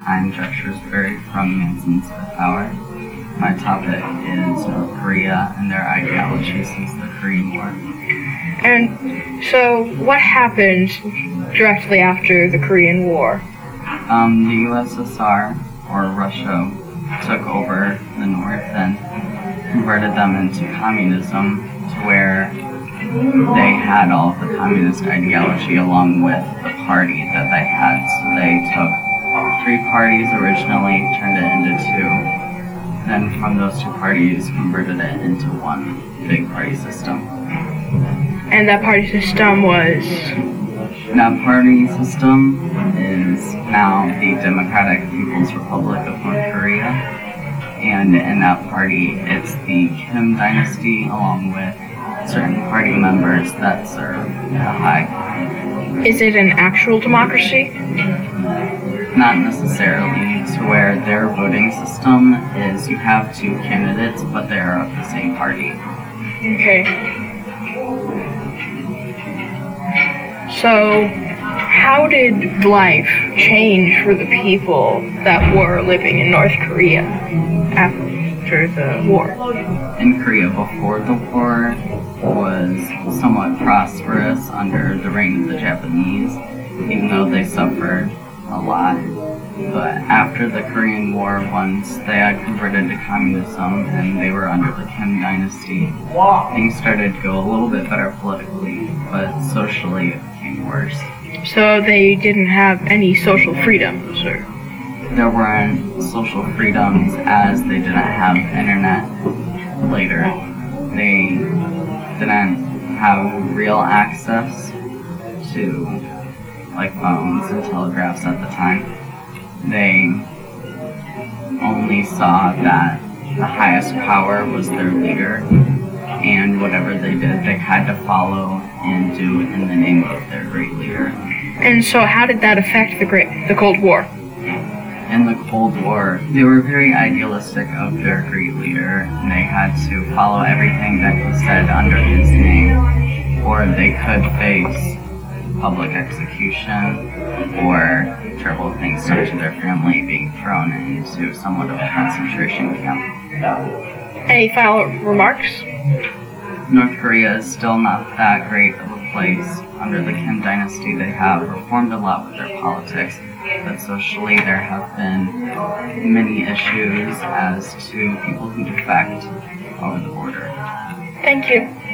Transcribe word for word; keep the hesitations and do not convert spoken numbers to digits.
time gestures vary from Manson's power. My topic is North Korea and their ideology since the Korean War. And so, what happened directly after the Korean War? Um, the U S S R, or Russia, took over the North and converted them into communism, to where they had all of the communist ideology along with the party that they had. So they took three parties originally, turned it into two. Then from those two parties, converted it into one big party system. And that party system was? That party system is now the Democratic People's Republic of North Korea. And in that party, it's the Kim dynasty along with certain party members that serve the high. Is it an actual democracy? Not necessarily, to where their voting system is you have two candidates, but they're of the same party. Okay. So, how did life change for the people that were living in North Korea after the war? In Korea before the war was somewhat prosperous under the reign of the Japanese, even though they suffered a lot. But after the Korean War, once they had converted to communism and they were under the Kim dynasty, things started to go a little bit better politically, but socially it became worse. So they didn't have any social freedoms, or? There weren't social freedoms as they didn't have internet later. They didn't have real access to like phones and telegraphs at the time. They only saw that the highest power was their leader, and whatever they did, they had to follow and do in the name of their great leader. And so how did that affect the great, the Cold War? In the Cold War, they were very idealistic of their great leader, and they had to follow everything that he said under his name, or they could face public execution or terrible things done to their family, being thrown into somewhat of a concentration camp. Any final remarks? North Korea is still not that great of a place. Under the Kim dynasty, they have reformed a lot with their politics, but socially there have been many issues as to people who defect over the border. Thank you.